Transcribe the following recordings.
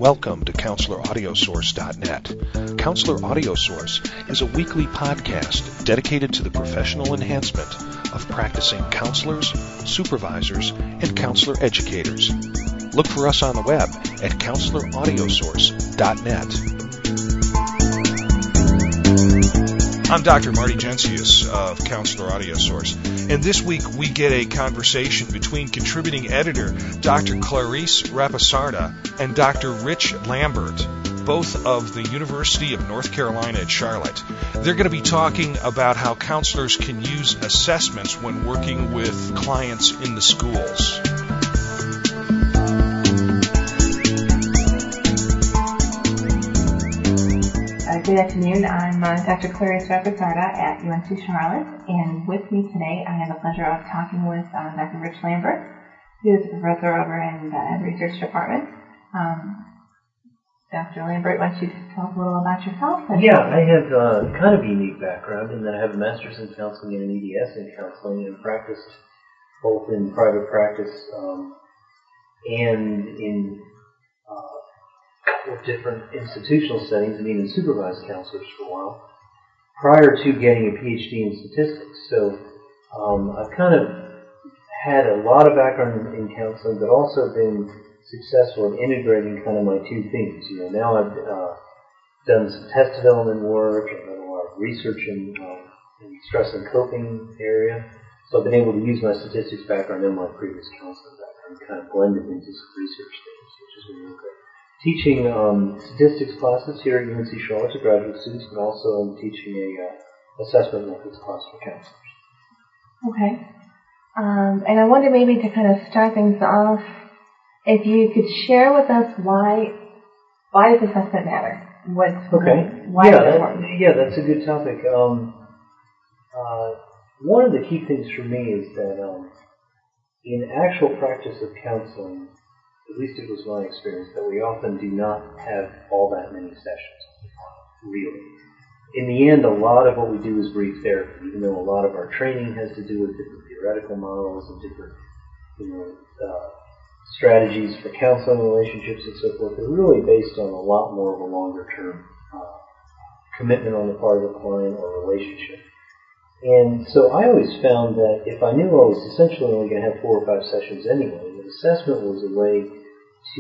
Welcome to CounselorAudioSource.net. Counselor Audio Source is a weekly podcast dedicated to the professional enhancement of practicing counselors, supervisors, and counselor educators. Look for us on the web at CounselorAudioSource.net. I'm Dr. Marty Gensius of Counselor Audio Source, and this week we get a conversation between contributing editor Dr. Clarice Rapasarda and Dr. Rich Lambert, both of the University of North Carolina at Charlotte. They're going to be talking about how counselors can use assessments when working with clients in the schools. Good afternoon. I'm Dr. Clarice Rapasarda at UNC Charlotte, and with me today I have the pleasure of talking with Dr. Rich Lambert, who is a professor over in the research department. Dr. Lambert, why don't you tell us a little about yourself? Yeah, I have kind of a unique background in that I have a master's in counseling and an EDS in counseling, and practiced both in private practice and in different institutional settings, and even supervised counselors for a while, prior to getting a PhD in statistics. So I've kind of had a lot of background in counseling, but also been successful in integrating kind of my two things. Now I've done some test development work and done a lot of research in the stress and coping area. So I've been able to use my statistics background and my previous counseling background, kind of blended into some research things, which has been really great. Teaching statistics classes here at UNC Charlotte to graduate students, but also I'm teaching a assessment methods class for counselors. Okay. And I wonder maybe to kind of start things off, if you could share with us why does assessment matter? Why is it important? Yeah, that's a good topic. One of the key things for me is that in actual practice of counseling, at least it was my experience, that we often do not have all that many sessions, really. In the end, a lot of what we do is brief therapy, even though a lot of our training has to do with different theoretical models and different strategies for counseling relationships and so forth. They're really based on a lot more of a longer-term commitment on the part of the client or relationship. And so I always found that if I knew I was essentially only going to have 4 or 5 sessions anyway, that assessment was a way to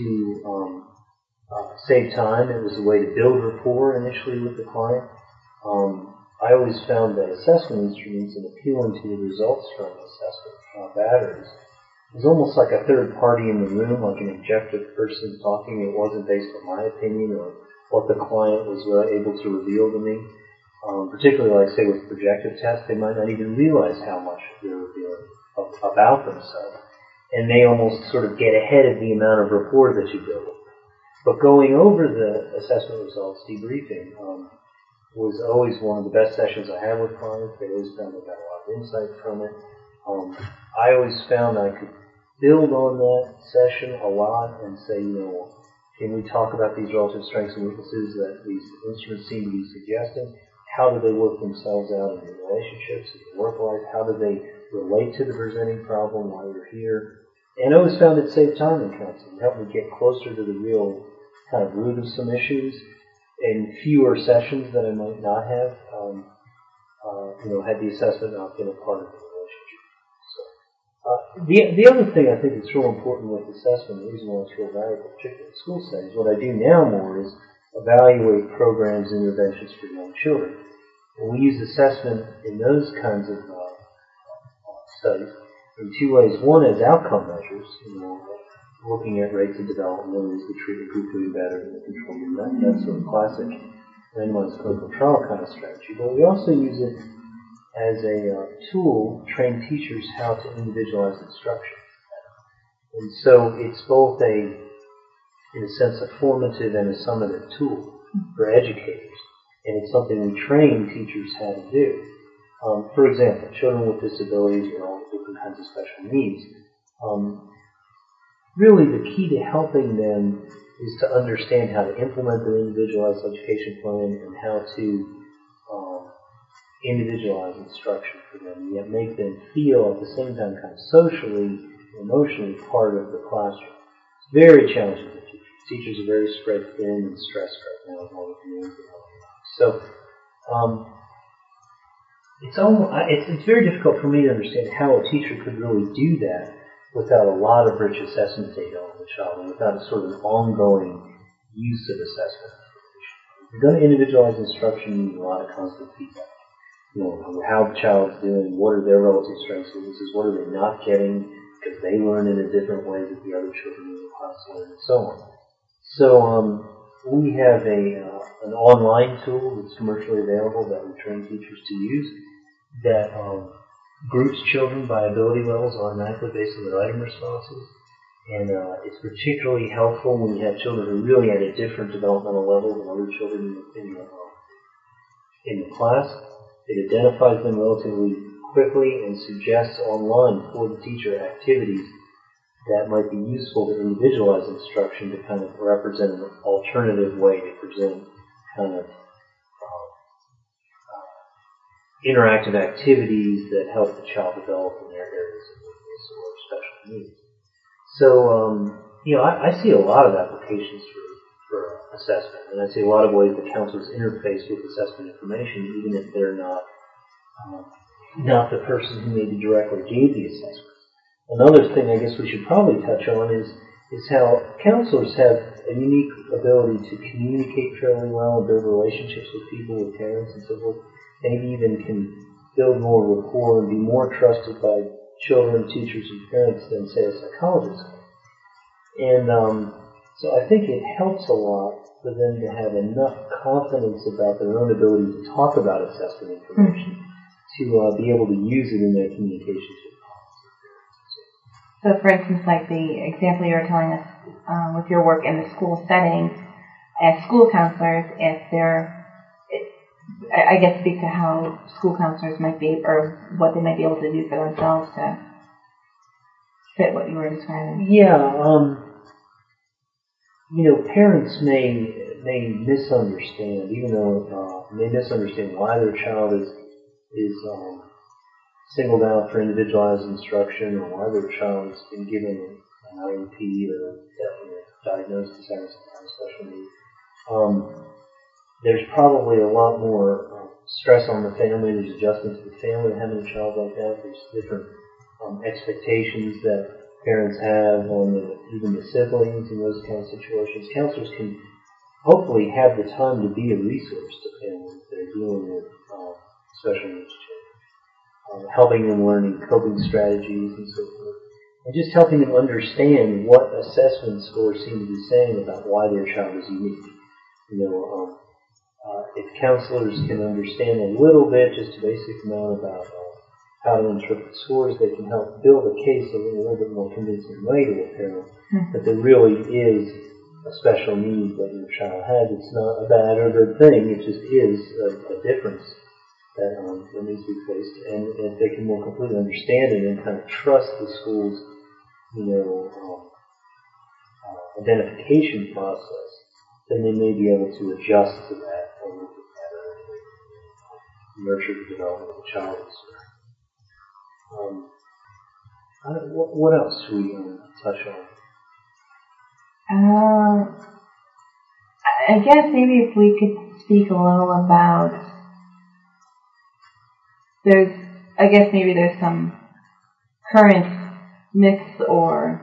save time. It was a way to build rapport initially with the client. I always found that assessment instruments and appealing to the results from assessment batteries was almost like a third party in the room, like an objective person talking. It wasn't based on my opinion or what the client was able to reveal to me. Particularly, like, say, with projective tests, they might not even realize how much they're revealing about themselves. And they almost sort of get ahead of the amount of rapport that you build. But going over the assessment results, debriefing, was always one of the best sessions I had with clients. They always found they got a lot of insight from it. I always found I could build on that session a lot and say, can we talk about these relative strengths and weaknesses that these instruments seem to be suggesting? How do they work themselves out in the relationships, in the work life? How do they relate to the presenting problem while you're here? And I always found it saved time in counseling. It helped me get closer to the real kind of root of some issues in fewer sessions that I might not have, had the assessment not been a part of the relationship. So, the other thing I think that's real important with assessment, the reason why it's real valuable, particularly in school settings, what I do now more is evaluate programs and interventions for young children. And we use assessment in those kinds of studies in 2 ways. One is outcome measures, looking at rates of development, is the treatment group doing better than the control group, that sort of classic randomized clinical trial kind of strategy. But we also use it as a tool to train teachers how to individualize instruction. And so it's both in a sense, a formative and a summative tool for educators. And it's something we train teachers how to do. For example, children with disabilities or all different kinds of special needs, really the key to helping them is to understand how to implement their individualized education plan and how to individualize instruction for them, and yet make them feel at the same time kind of socially, emotionally part of the classroom. It's very challenging for teachers. Teachers are very spread thin and stressed right now with all the demands of life. So it's very difficult for me to understand how a teacher could really do that without a lot of rich assessment data on the child and without a sort of ongoing use of assessment information. If you're going to individualize instruction, you need a lot of constant feedback. How the child's doing, what are their relative strengths and weaknesses, what are they not getting because they learn in a different way that the other children in the class learn, and so on. So we have an online tool that's commercially available that we train teachers to use that groups children by ability levels automatically based on their item responses. And it's particularly helpful when you have children who are really at a different developmental level than other children in the class. It identifies them relatively quickly and suggests online for the teacher activities that might be useful to individualize instruction to kind of represent an alternative way to present kind of interactive activities that help the child develop in their areas of weakness or special needs. So, I see a lot of applications for assessment, and I see a lot of ways that counselors interface with assessment information, even if they're not the person who maybe directly gave the assessment. Another thing I guess we should probably touch on is how counselors have a unique ability to communicate fairly well and build relationships with people, with parents and so forth. Maybe even can build more rapport and be more trusted by children, teachers, and parents than, say, a psychologist can. And so I think it helps a lot for them to have enough confidence about their own ability to talk about assessment information to be able to use it in their communications with parents. So, for instance, like the example you were telling us with your work in the school setting, as school counselors, if I guess speak to how school counselors might be, or what they might be able to do for themselves to fit what you were describing. Yeah, parents may misunderstand, even though may misunderstand why their child is singled out for individualized instruction, or why their child has been given an IEP or diagnosed as having some kind of special need. There's probably a lot more stress on the family. There's adjustments to the family to having a child like that. There's different expectations that parents have on even the siblings in those kind of situations. Counselors can hopefully have the time to be a resource to families that are dealing with special needs children, helping them learning coping strategies and so forth, and just helping them understand what assessment scores seem to be saying about why their child is unique. If counselors can understand a little bit, just a basic amount about how to interpret scores, they can help build a case in a little bit more convincing way to a parent that there really is a special need that your child has. It's not a bad or good thing, it just is a difference that needs to be faced. And if they can more completely understand it and kind of trust the school's identification process, then they may be able to adjust to that a little bit better and nurture the development of the child. What else should we touch on? I guess maybe if we could speak a little about, there's some current myths or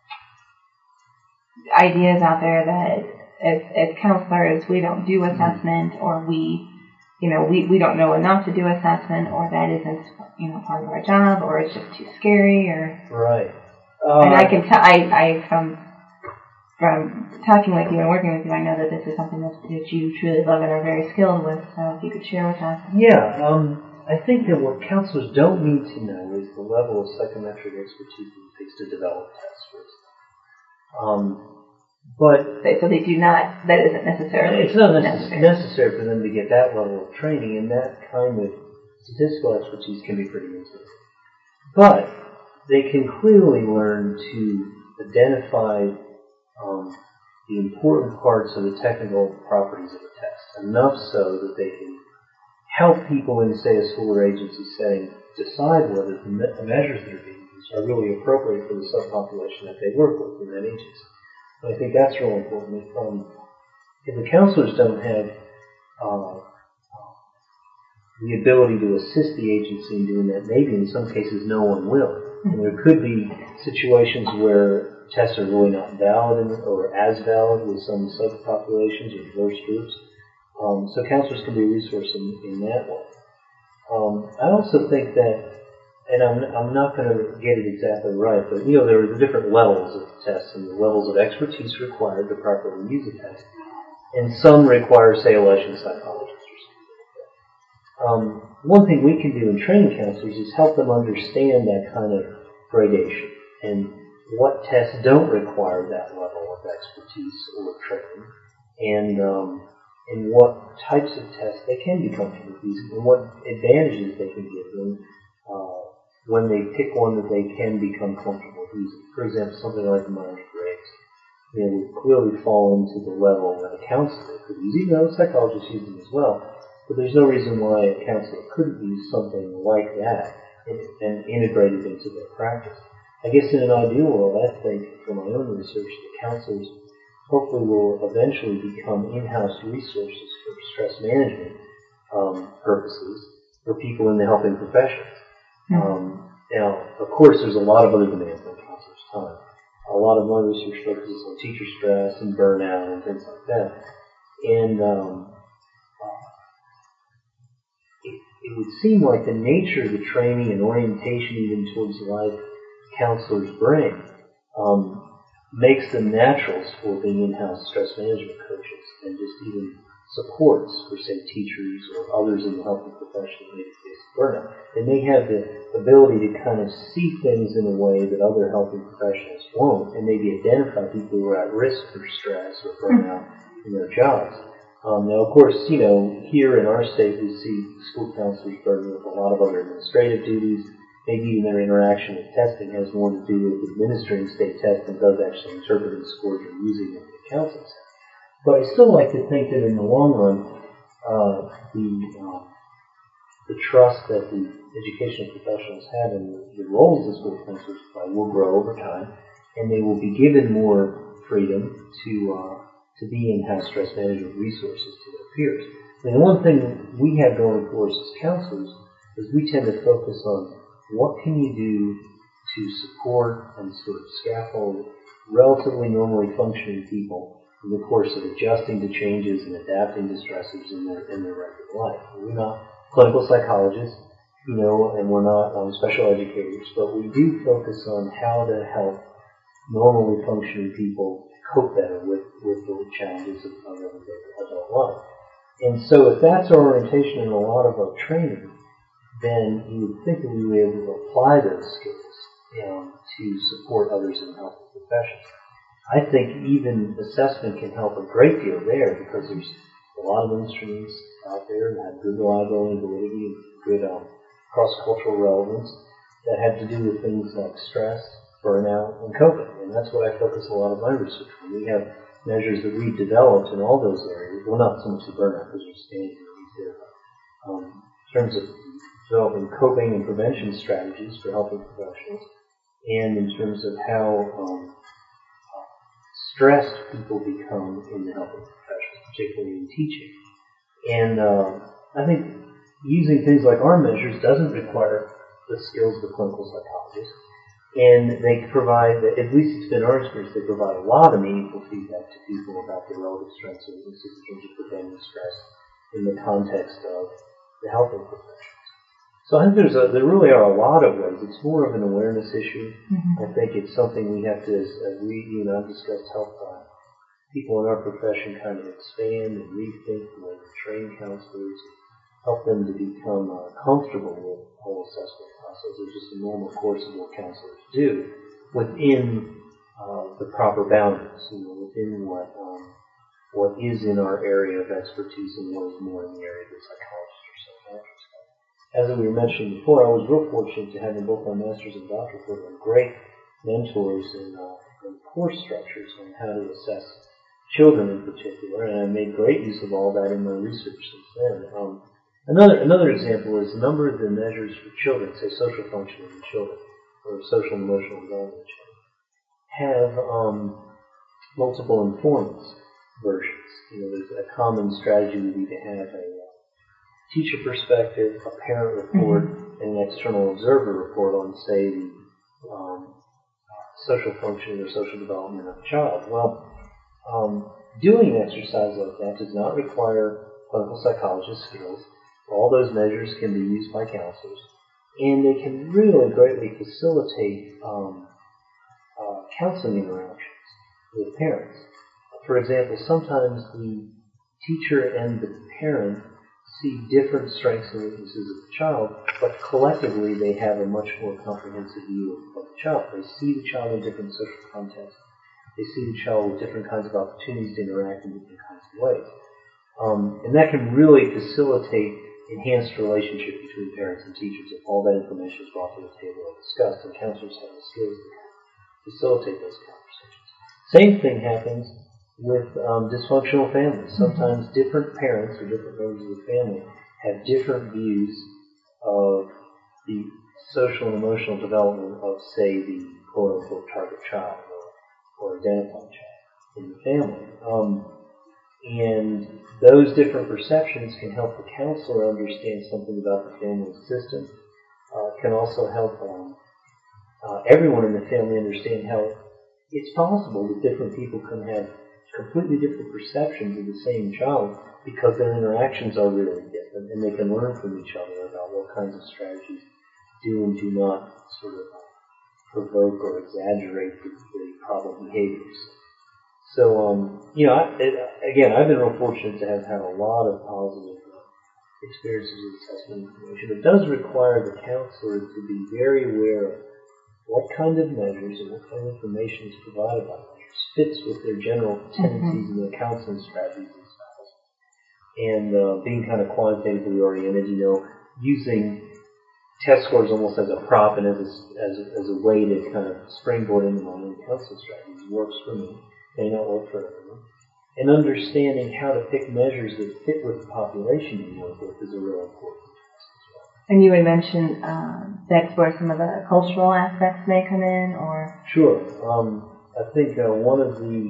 ideas out there that as counselors we don't do assessment, or we don't know enough to do assessment, or that isn't part of our job, or it's just too scary, or right. And I can tell from talking with you and working with you, I know that this is something that you truly love and are very skilled with. So if you could share with us. Yeah, I think that what counselors don't need to know is the level of psychometric expertise that it takes to develop tests, for example. So they do not, that isn't necessarily... It's not necessary for them to get that level of training, and that kind of statistical expertise can be pretty intensive. But they can clearly learn to identify the important parts of the technical properties of a test, enough so that they can help people in, say, a school or agency setting decide whether the measures that are being used are really appropriate for the subpopulation that they work with in that agency. And I think that's real important. If the counselors don't have the ability to assist the agency in doing that, maybe in some cases no one will. And there could be situations where tests are really not valid or as valid with some subpopulations or diverse groups. So counselors can be a resource in that way. I also think that, and I'm not going to get it exactly right, but there are the different levels of tests and the levels of expertise required to properly use a test. And some require, say, a licensed psychologist or something like that. One thing we can do in training counselors is help them understand that kind of gradation and what tests don't require that level of expertise or training, and what types of tests they can be comfortable using, and what advantages they can give them when they pick one that they can become comfortable using. For example, something like the Myers-Briggs, would clearly fall into the level that a counselor could use, even though psychologists use them as well. But there's no reason why a counselor couldn't use something like that and integrate it into their practice. I guess in an ideal world, I think, from my own research, the counselors hopefully will eventually become in-house resources for stress management purposes for people in the helping professions. Now, of course, there's a lot of other demands on counselors' time. A lot of my research focuses on teacher stress and burnout and things like that. And it would seem like the nature of the training and orientation even towards life counselors bring makes them naturals for being in-house stress management coaches and just even supports for, say, teachers or others in the helping profession that may face burnout. They may have the ability to kind of see things in a way that other helping professionals won't, and maybe identify people who are at risk for stress or burnout in their jobs. Now, of course, here in our state, we see school counselors burdened with a lot of other administrative duties. Maybe even their interaction with testing has more to do with administering state testing than does actually interpreting scores or using them in the counseling center. But I still like to think that in the long run, the trust that the educational professionals have in the roles of school counselors will grow over time, and they will be given more freedom to be in-house stress management resources to their peers. And the one thing we have going for us as counselors is we tend to focus on what can you do to support and sort of scaffold relatively normally functioning people in the course of adjusting to changes and adapting to stressors in their regular life. We're not clinical psychologists, and we're not special educators, but we do focus on how to help normally functioning people cope better with the challenges of everyday adult life. And so if that's our orientation in a lot of our training, then you would think that we would be able to apply those skills to support others in health professions. I think even assessment can help a great deal there because there's a lot of instruments out there that have good reliability and validity and good cross-cultural relevance that have to do with things like stress, burnout, and coping. And that's what I focus a lot of my research on. We have measures that we've developed in all those areas. Well, not so much the burnout because you're standing there. In terms of developing coping and prevention strategies for helping professionals, and in terms of how stressed people become in the helping professions, particularly in teaching. And I think using things like our measures doesn't require the skills of a clinical psychologist, and they provide, at least it's been our experience, they provide a lot of meaningful feedback to people about their relative strengths and weaknesses in terms of preventing stress in the context of the helping professions. So I think there really are a lot of ways. It's more of an awareness issue. Mm-hmm. I think it's something we have to, as you and I discussed, help people in our profession kind of expand and rethink the way we train counselors, help them to become comfortable with the whole assessment process. It's just a normal course of what counselors do within the proper boundaries, within what is in our area of expertise and what is more in the area of the psychologist or psychiatrist. As we were mentioning before, I was real fortunate to have in both my master's and doctoral program great mentors and course structures on how to assess children in particular, and I made great use of all that in my research since then. Another example is a number of the measures for children, say social functioning in children, or social and emotional development in children, have multiple informants versions. There's a common strategy would be to have a teacher perspective, a parent report, and an external observer report on, say, the social functioning or social development of a child. Well, doing an exercise like that does not require clinical psychologist skills. All those measures can be used by counselors, and they can really greatly facilitate counseling interactions with parents. For example, sometimes the teacher and the parent see different strengths and weaknesses of the child, but collectively they have a much more comprehensive view of the child. They see the child in different social contexts. They see the child with different kinds of opportunities to interact in different kinds of ways. And that can really facilitate enhanced relationship between parents and teachers if all that information is brought to the table and discussed, and counselors have the skills to facilitate those conversations. Same thing happens with dysfunctional families. Sometimes different parents or different members of the family have different views of the social and emotional development of, say, the quote-unquote target child or identified child in the family. And those different perceptions can help the counselor understand something about the family system. Can also help everyone in the family understand how it's possible that different people can have completely different perceptions of the same child because their interactions are really different, and they can learn from each other about what kinds of strategies do and do not sort of provoke or exaggerate the problem behaviors. So, again, I've been real fortunate to have had a lot of positive experiences with assessment information. It does require the counselor to be very aware of what kind of measures and what kind of information is provided by measures fits with their general tendencies and their counseling strategies and styles. And being kind of quantitatively oriented, using test scores almost as a prop and as a way to kind of springboard into my own counseling strategies works for me. May not work for everyone. And understanding how to pick measures that fit with the population you work with is a real important task as well. And you had mentioned that's where some of the cultural aspects may come in, or? Sure. I think one of the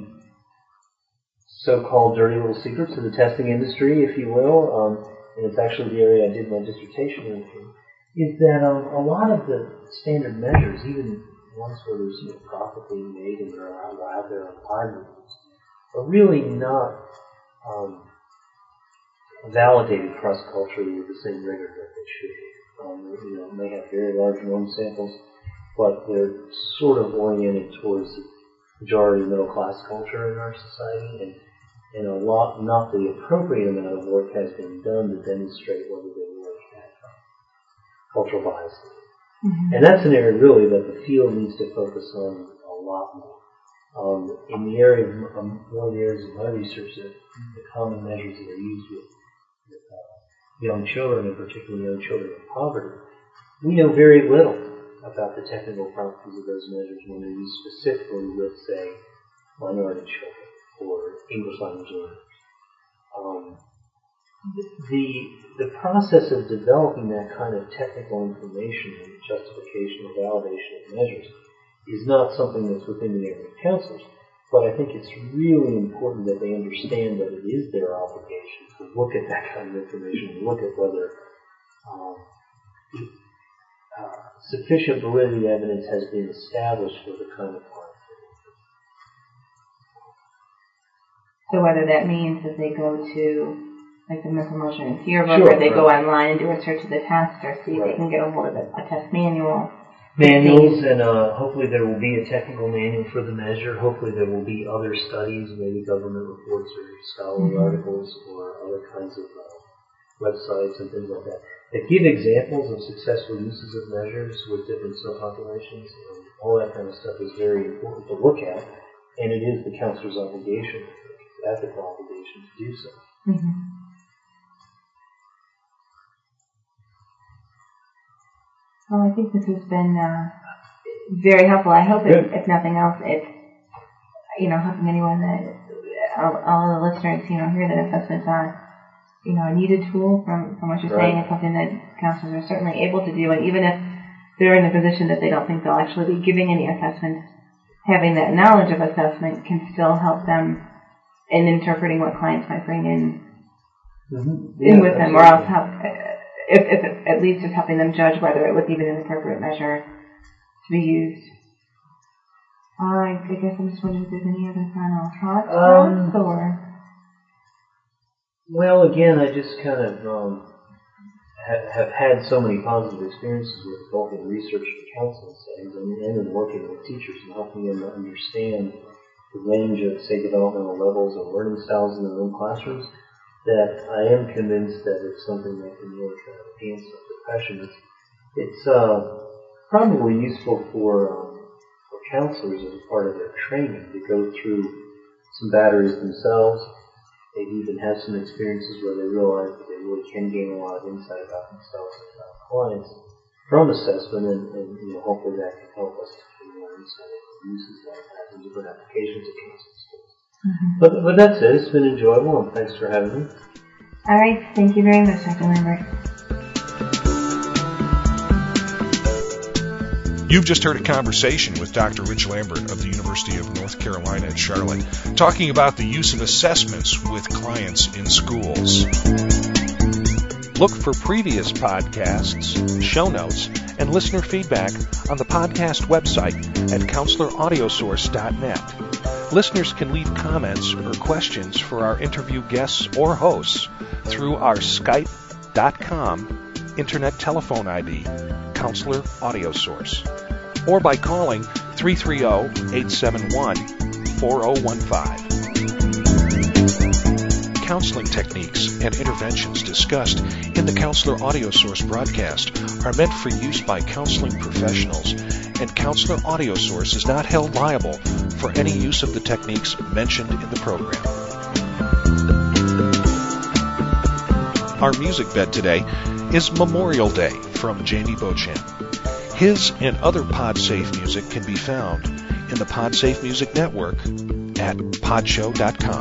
so-called dirty little secrets of the testing industry, if you will, and it's actually the area I did my dissertation in, is that a lot of the standard measures, even ones where there's profit being made and they're out there on libraries, are really not validated cross-culturally with the same rigor that they should be. They have very large norm samples, but they're sort of oriented towards the majority middle-class culture in our society, and not the appropriate amount of work has been done to demonstrate whether they really have cultural biases. Mm-hmm. And that's an area really that the field needs to focus on a lot more. In the area of one of the areas of my research, the common measures that are used with young children, and particularly young children in poverty, we know very little about the technical properties of those measures when they're used specifically with, say, minority children or English language learners. The process of developing that kind of technical information and justification or validation of measures is not something that's within the area of counselors, but I think it's really important that they understand that it is their obligation to look at that kind of information and look at whether sufficient validity evidence has been established for the kind of harm. So whether that means that they go to like the Mental Motion and Fear book, or they go online and do a search of the test, or see if they can get a hold of a test manual. Manuals, and hopefully there will be a technical manual for the measure. Hopefully there will be other studies, maybe government reports or scholarly articles or other kinds of websites and things like that give examples of successful uses of measures with different subpopulations. All that kind of stuff is very important to look at, and it is the counselor's obligation, ethical obligation to do so. Mm-hmm. Well, I think this has been very helpful. I hope, if nothing else, it's helping anyone that all the listeners hear that assessments are a needed tool from what you're saying. It's something that counselors are certainly able to do, and even if they're in a position that they don't think they'll actually be giving any assessments having that knowledge of assessment can still help them in interpreting what clients might bring in with them, or else help, if at least it's helping them judge whether it was even an appropriate measure to be used. I guess I'm just wondering if there's any other final thoughts or... Well, again, I just kind of have had so many positive experiences with both in research and counseling settings and in working with teachers and helping them to understand the range of, say, developmental levels and learning styles in their own classrooms, that I am convinced that it's something that can really kind of enhance the profession. It's probably useful for counselors as a part of their training to go through some batteries themselves, maybe even have some experiences where they realize that they really can gain a lot of insight about themselves and about clients from assessment, and hopefully that can help us to gain more insight into uses that have in different applications of counseling skills. But that's it. It's been enjoyable, and thanks for having me. All right. Thank you very much, Dr. Lambert. You've just heard a conversation with Dr. Rich Lambert of the University of North Carolina at Charlotte, talking about the use of assessments with clients in schools. Look for previous podcasts, show notes, and listener feedback on the podcast website at counseloraudiosource.net. Listeners can leave comments or questions for our interview guests or hosts through our Skype.com Internet telephone ID, Counselor Audio Source, or by calling 330-871-4015. Counseling techniques and interventions discussed in the Counselor Audio Source broadcast are meant for use by counseling professionals, and Counselor Audio Source is not held liable for any use of the techniques mentioned in the program. Our music bed today is Memorial Day from Jamie Beauchamp. His and other PodSafe music can be found in the PodSafe Music Network at podshow.com.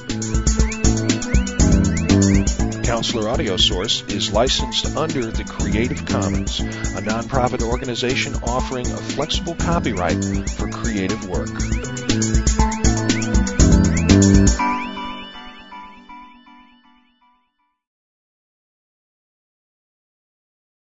Counselor Audio Source is licensed under the Creative Commons, a nonprofit organization offering a flexible copyright for creative work.